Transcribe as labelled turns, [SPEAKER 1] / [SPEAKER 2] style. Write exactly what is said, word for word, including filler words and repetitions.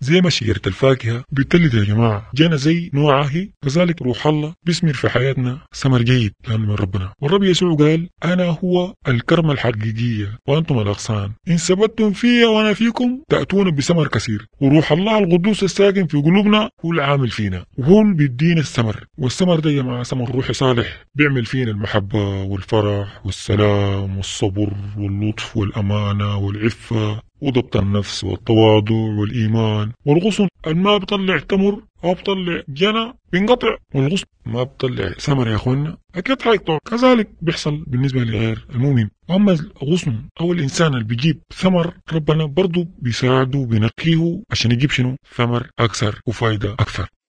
[SPEAKER 1] زي ما شجرة الفاكهة بتلد يا جماعة، جانا زي نوعها هي، كذلك روح الله بيثمر في حياتنا ثمر جيد لأنه من ربنا. والرب يسوع قال أنا هو الكرمة الحقيقية وأنتم الأغصان، إن ثبتتم في وأنا فيكم تأتون بثمر كثير. وروح الله القدوس الساكن في قلوبنا هو العامل فينا، وهو اللي بيدينا الثمر. والثمر ده يا جماعة ثمر روحي صالح بيعمل فينا المحبة والفرح والسلام والصبر واللطف والأمانة والعفة وضبط النفس والتواضع والإيمان. والغصن ما بطلع تمر أو بطلع جنى بينقطع، والغصن ما بطلع ثمر يا أخوانا أكيد حيقطع. كذلك بيحصل بالنسبة لغير المؤمن. أما الغصن أو الإنسان اللي بيجيب ثمر ربنا برضو بيساعده بينقيه عشان يجيب شنو ثمر أكثر وفايدة أكثر.